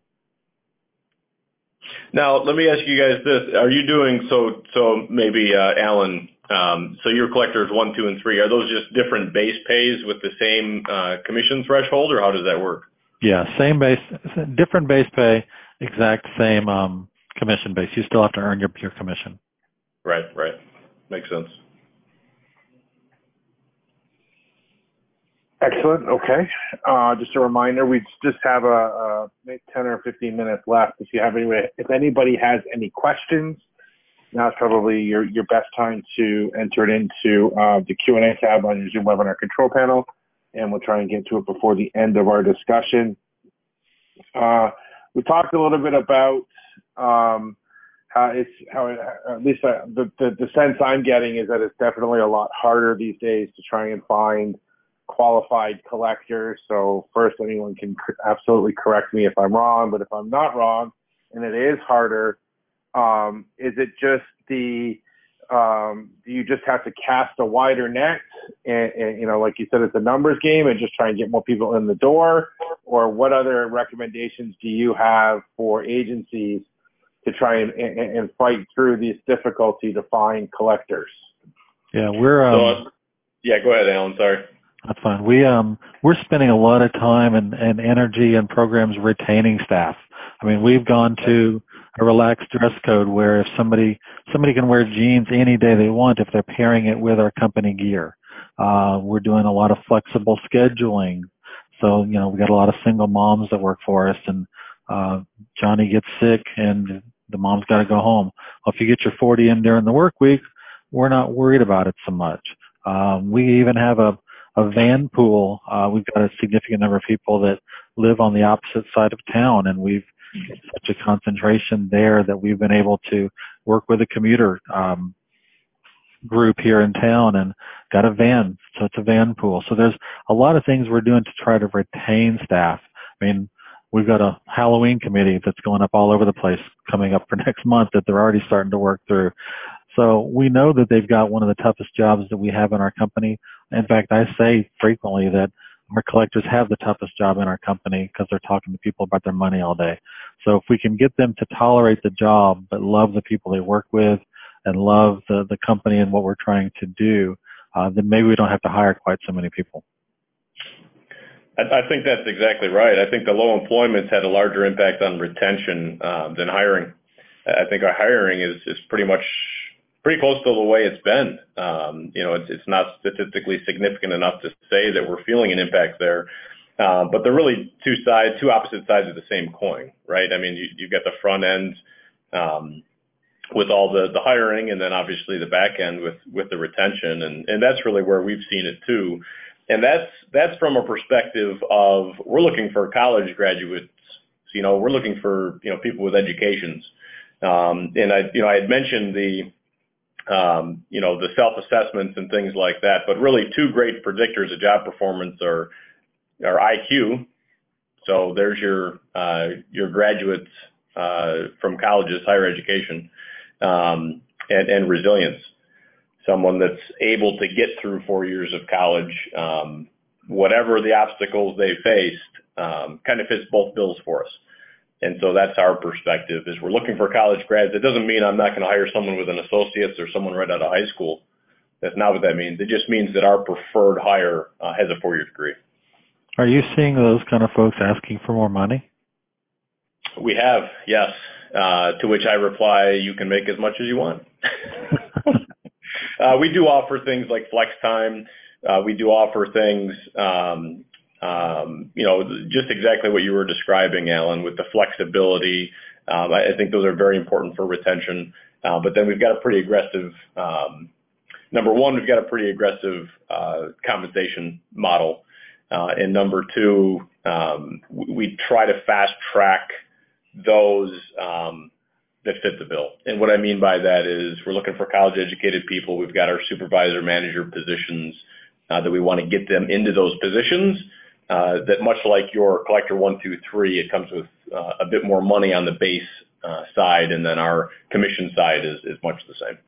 Speaker 2: Now, let me ask you guys this. Are you doing, so So maybe, uh, Alan, um, so your collectors one, two, and three, are those just different base pays with the same uh, commission threshold, or how does that work?
Speaker 3: Yeah, same base, different base pay, exact same um, commission base. You still have to earn your, your commission.
Speaker 2: Right, right. Makes sense.
Speaker 1: Excellent. Okay. Uh, just a reminder, we just have a, a maybe ten or fifteen minutes left. If you have any, if anybody has any questions, now's probably your, your best time to enter it into uh, the Q and A tab on your Zoom webinar control panel, and we'll try and get to it before the end of our discussion. Uh, we talked a little bit about um, how it's how it, at least uh, the, the the sense I'm getting is that it's definitely a lot harder these days to try and find qualified collectors. So first, anyone can absolutely correct me if I'm wrong, but if I'm not wrong, and it is harder, um, is it just the um, do you just have to cast a wider net, and, and you know, like you said, it's a numbers game, and just try and get more people in the door? Or what other recommendations do you have for agencies to try and, and, and fight through this difficulty to find collectors?
Speaker 3: Yeah, we're um,
Speaker 2: so, yeah. Go ahead, Alan. Sorry.
Speaker 3: That's fine. We um we're spending a lot of time and, and energy and programs retaining staff. I mean, we've gone to a relaxed dress code where if somebody somebody can wear jeans any day they want if they're pairing it with our company gear. Uh, we're doing a lot of flexible scheduling. So, you know, we got a lot of single moms that work for us, and uh, Johnny gets sick and the mom's got to go home. Well, if you get your forty in during the work week, we're not worried about it so much. Um, we even have a a van pool. Uh, we've got a significant number of people that live on the opposite side of town, and we've got such a concentration there that we've been able to work with a commuter um, group here in town and got a van. So it's a van pool. So there's a lot of things we're doing to try to retain staff. I mean, we've got a Halloween committee that's going up all over the place coming up for next month that they're already starting to work through. So we know that they've got one of the toughest jobs that we have in our company. In fact, I say frequently that our collectors have the toughest job in our company because they're talking to people about their money all day. So if we can get them to tolerate the job but love the people they work with and love the, the company and what we're trying to do, uh, then maybe we don't have to hire quite so many people.
Speaker 2: I, I think that's exactly right. I think the low employment's had a larger impact on retention um, than hiring. I think our hiring is, is pretty much pretty close to the way it's been. Um, you know, it's, it's not statistically significant enough to say that we're feeling an impact there. Uh, but they're really two sides, two opposite sides of the same coin, right? I mean, you, you've got the front end um, with all the, the hiring, and then obviously the back end with, with the retention. And, and that's really where we've seen it too. And that's, that's from a perspective of we're looking for college graduates. You know, we're looking for, you know, people with educations. Um, and I, you know, I had mentioned the, Um, you know, the self-assessments and things like that, but really two great predictors of job performance are, are I Q. So there's your, uh, your graduates, uh, from colleges, higher education, um, and, and resilience. Someone that's able to get through four years of college, um, whatever the obstacles they faced, um, kind of fits both bills for us. And so that's our perspective is we're looking for college grads. It doesn't mean I'm not going to hire someone with an associate's or someone right out of high school. That's not what that means. It just means that our preferred hire uh, has a four-year degree.
Speaker 3: Are you seeing those kind of folks asking for more money?
Speaker 2: We have, yes. Uh, to which I reply, you can make as much as you want. uh, we do offer things like flex time. Uh, we do offer things, um, Um, you know, just exactly what you were describing, Alan, with the flexibility. Um, I, I think those are very important for retention. Uh, but then we've got a pretty aggressive, um, number one, we've got a pretty aggressive uh, compensation model. Uh, and number two, um, we, we try to fast track those um, that fit the bill. And what I mean by that is we're looking for college educated people. We've got our supervisor manager positions uh, that we want to get them into those positions. Uh, that much like your collector one, two, three, it comes with uh, a bit more money on the base uh, side, and then our commission side is, is much the same.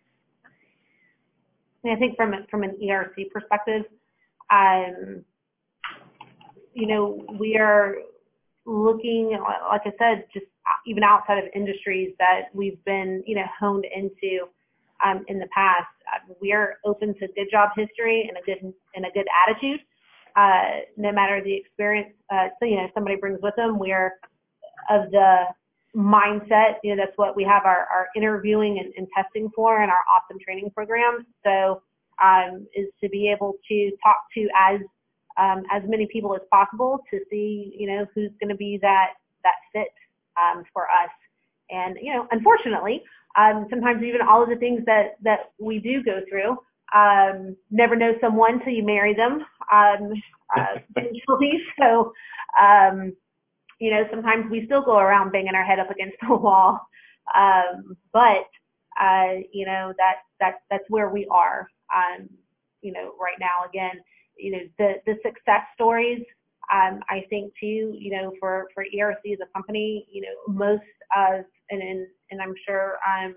Speaker 4: I think from from an E R C perspective, um, you know, we are looking, like I said, just even outside of industries that we've been, you know, honed into um, in the past. We are open to good job history and a good and a good attitude. Uh, no matter the experience, uh, so, you know, somebody brings with them, we're of the mindset, you know, that's what we have our, our interviewing and, and testing for and our awesome training programs. So, um, is to be able to talk to as, um, as many people as possible to see, you know, who's going to be that, that fit, um, for us. And, you know, unfortunately, um, sometimes even all of the things that, that we do go through, Um, never know someone till you marry them, um, uh, usually. So, um, you know, sometimes we still go around banging our head up against the wall. Um, but, uh, you know, that, that, that's where we are, um, you know, right now. Again, you know, the, the success stories, um, I think too, you know, for, for E R C as a company, you know, most of, and, and, and I'm sure, um,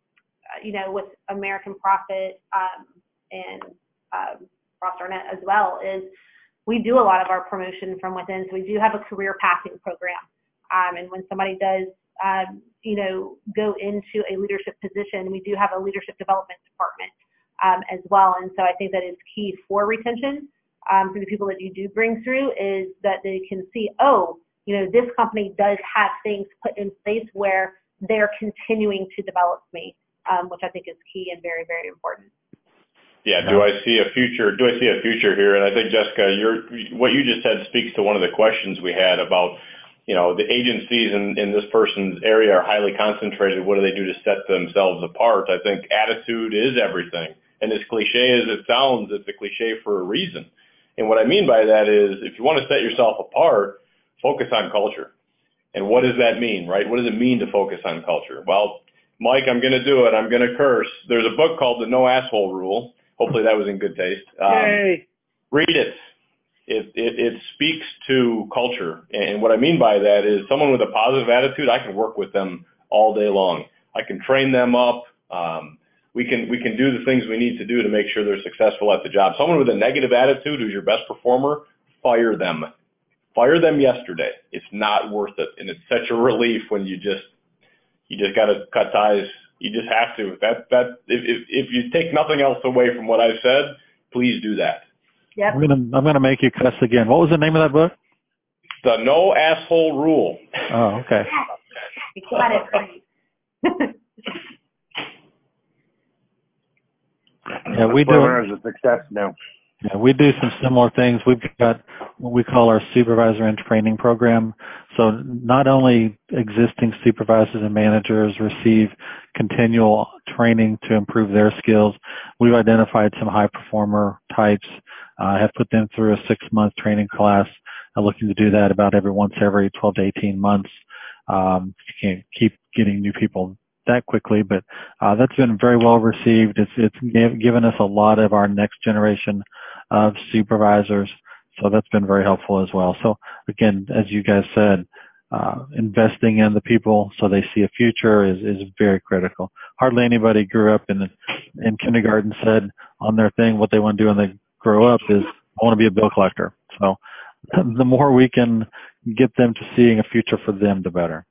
Speaker 4: you know, with American Profit, um, and, um, Ross-Arnett as well, is we do a lot of our promotion from within. So we do have a career pathing program. Um, and when somebody does, um, you know, go into a leadership position, we do have a leadership development department, um, as well. And so I think that is key for retention, um, for the people that you do bring through, is that they can see, oh, you know, this company does have things put in place where they're continuing to develop me, um, which I think is key and very, very important.
Speaker 2: Yeah. Do I see a future? Do I see a future here? And I think, Jessica, your what you just said speaks to one of the questions we had about, you know, the agencies in, in this person's area are highly concentrated. What do they do to set themselves apart? I think attitude is everything. And as cliche as it sounds, it's a cliche for a reason. And what I mean by that is, if you want to set yourself apart, focus on culture. And what does that mean, right? What does it mean to focus on culture? Well, Mike, I'm going to do it. I'm going to curse. There's a book called The No Asshole Rule. Hopefully that was in good taste. Um,
Speaker 1: Yay.
Speaker 2: Read it. It, it. it speaks to culture. And what I mean by that is someone with a positive attitude, I can work with them all day long. I can train them up. Um, we can we can do the things we need to do to make sure they're successful at the job. Someone with a negative attitude who's your best performer, fire them. Fire them yesterday. It's not worth it. And it's such a relief when you just you just got to cut ties. You just have to. That that if, if if you take nothing else away from what I've said, please do that.
Speaker 4: Yep.
Speaker 3: I'm gonna I'm gonna make you cuss again. What was the name of that book?
Speaker 2: The No Asshole Rule.
Speaker 3: Oh, okay.
Speaker 4: You got it right.
Speaker 3: Yeah, we do.
Speaker 1: Learners a success now.
Speaker 3: Yeah, we do some similar things. We've got what we call our supervisor and training program. So not only existing supervisors and managers receive continual training to improve their skills, we've identified some high performer types, uh, have put them through a six month training class, uh, looking to do that about every once every twelve to eighteen months. Um, you can't keep getting new people that quickly, but uh, that's been very well received. It's it's given us a lot of our next generation of supervisors, so that's been very helpful as well. So again, as you guys said, uh, investing in the people so they see a future is is very critical. Hardly anybody grew up in in kindergarten said on their thing what they want to do when they grow up is I want to be a bill collector. So the more we can get them to seeing a future for them, the better.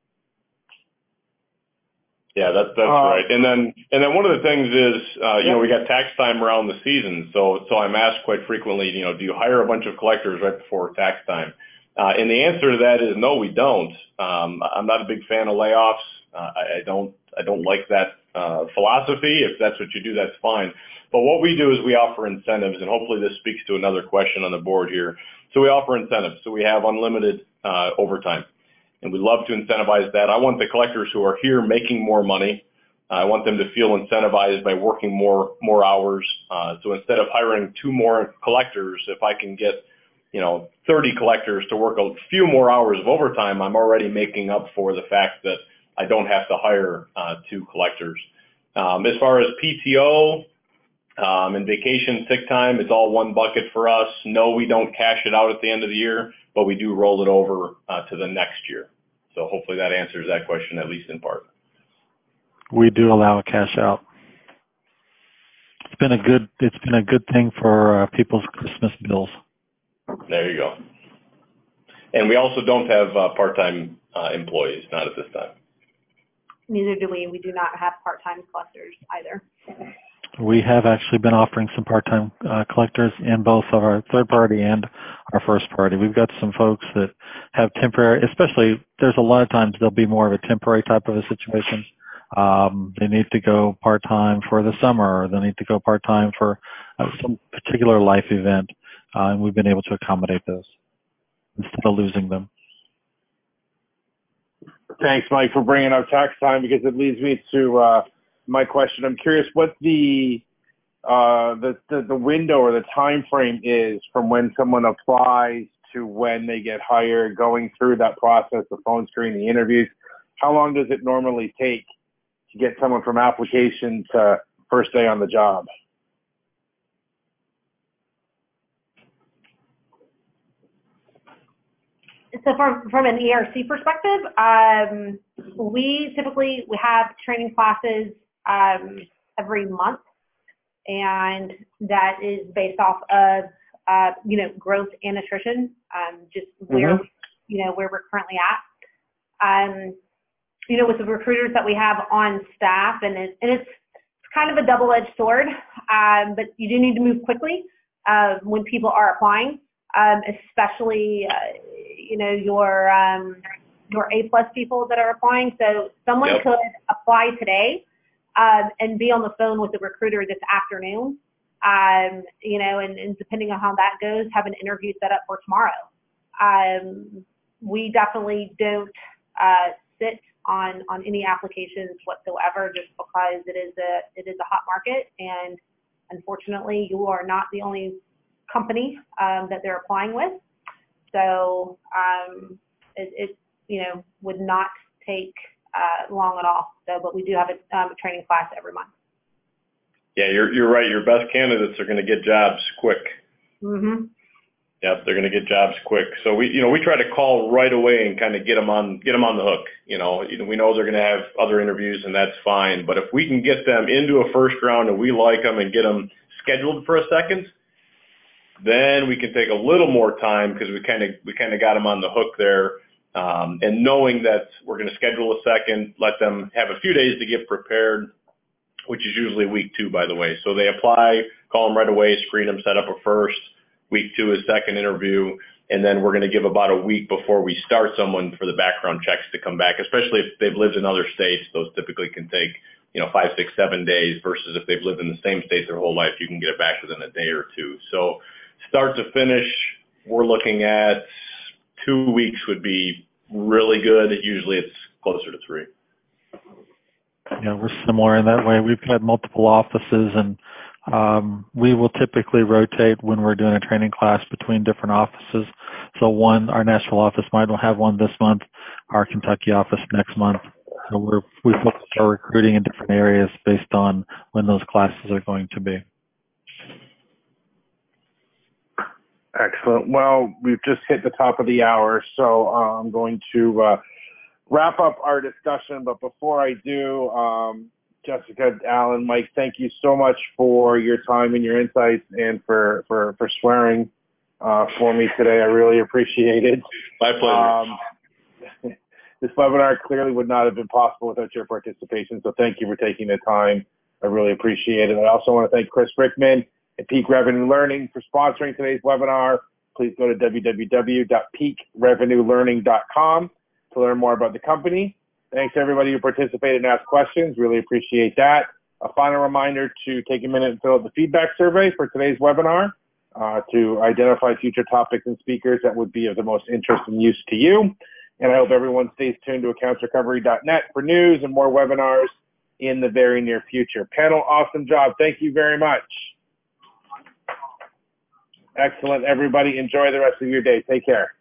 Speaker 2: Yeah, that's that's uh, right. And then and then one of the things is, uh, you yeah. know, we got tax time around the season, so so I'm asked quite frequently, you know, do you hire a bunch of collectors right before tax time? Uh, and the answer to that is no, we don't. Um, I'm not a big fan of layoffs. Uh, I, I don't I don't like that uh, philosophy. If that's what you do, that's fine. But what we do is we offer incentives, and hopefully this speaks to another question on the board here. So we offer incentives. So we have unlimited uh, overtime. And we love to incentivize that. I want the collectors who are here making more money. Uh, I want them to feel incentivized by working more more hours. Uh, so instead of hiring two more collectors, if I can get, you know, thirty collectors to work a few more hours of overtime, I'm already making up for the fact that I don't have to hire uh, two collectors. Um, as far as P T O um, and vacation sick time, it's all one bucket for us. No, we don't cash it out at the end of the year, but we do roll it over uh, to the next year. So hopefully that answers that question, at least in part.
Speaker 3: We do allow a cash out. It's been a good, it's been a good thing for uh, people's Christmas bills.
Speaker 2: There you go. And we also don't have uh, part-time uh, employees, not at this time.
Speaker 4: Neither do we. We do not have part-time collectors either.
Speaker 3: We have actually been offering some part-time uh, collectors in both of our third party and our first party. We've got some folks that have temporary, especially there's a lot of times there'll be more of a temporary type of a situation. Um, they need to go part-time for the summer, or they need to go part-time for uh, some particular life event, uh, and we've been able to accommodate those instead of losing them.
Speaker 1: Thanks, Mike, for bringing up tax time, because it leads me to uh, my question. I'm curious what the, uh, the the the window or the time frame is from when someone applies to when they get hired, going through that process, the phone screen, the interviews? How long does it normally take to get someone from application to first day on the job?
Speaker 4: So from, from an E R C perspective, um, we typically, we have training classes um, every month, and that is based off of, uh, you know, growth and attrition, um, just where,
Speaker 1: Mm-hmm.
Speaker 4: you know, where we're currently at. Um, you know, with the recruiters that we have on staff, and, it, and it's kind of a double-edged sword, um, but you do need to move quickly uh, when people are applying, um, especially, uh, you know, your um, your A-plus people that are applying. So someone
Speaker 2: Yep.
Speaker 4: could apply today um, and be on the phone with the recruiter this afternoon, um, you know, and, and depending on how that goes, have an interview set up for tomorrow. Um, we definitely don't uh, sit on on any applications whatsoever, just because it is a it is a hot market, and unfortunately, you are not the only company um, that they're applying with. So um, it, it you know would not take uh, long at all. So, but we do have a, um, a training class every month.
Speaker 2: Yeah, you're you're right. Your best candidates are going to get jobs quick.
Speaker 4: Mm-hmm.
Speaker 2: Yep, they're going to get jobs quick. So we, you know, we try to call right away and kind of get them on, get them on the hook. You know, we know they're going to have other interviews, and that's fine. But if we can get them into a first round and we like them and get them scheduled for a second, then we can take a little more time because we kind of we kind of got them on the hook there. Um, and knowing that we're going to schedule a second, let them have a few days to get prepared, which is usually week two, by the way. So they apply, call them right away, screen them, set up a first. Week two is second interview, and then we're going to give about a week before we start someone for the background checks to come back, especially if they've lived in other states. Those typically can take, you know, five, six, seven days versus if they've lived in the same state their whole life, you can get it back within a day or two. So start to finish, we're looking at two weeks would be really good. Usually it's closer to three.
Speaker 3: Yeah, we're similar in that way. We've got multiple offices, and um, we will typically rotate when we're doing a training class between different offices. So one, our Nashville office might have one this month, our Kentucky office next month. So we're, we focus our recruiting in different areas based on when those classes are going to be.
Speaker 1: Excellent. Well, we've just hit the top of the hour, so uh, I'm going to uh, wrap up our discussion. But before I do, um, Jessica, Alan, Mike, thank you so much for your time and your insights, and for for for swearing uh, for me today. I really appreciate it.
Speaker 2: My pleasure.
Speaker 1: Um, this webinar clearly would not have been possible without your participation, so thank you for taking the time. I really appreciate it. I also want to thank Chris Brickman at Peak Revenue Learning for sponsoring today's webinar. Please go to w w w dot peak revenue learning dot com to learn more about the company. Thanks to everybody who participated and asked questions. Really appreciate that. A final reminder to take a minute and fill out the feedback survey for today's webinar uh, to identify future topics and speakers that would be of the most interest and use to you. And I hope everyone stays tuned to accounts recovery dot net for news and more webinars in the very near future. Panel, awesome job. Thank you very much. Excellent, everybody. Enjoy the rest of your day. Take care.